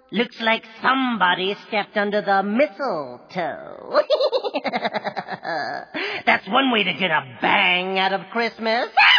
Looks like somebody stepped under the mistletoe. That's one way to get a bang out of Christmas.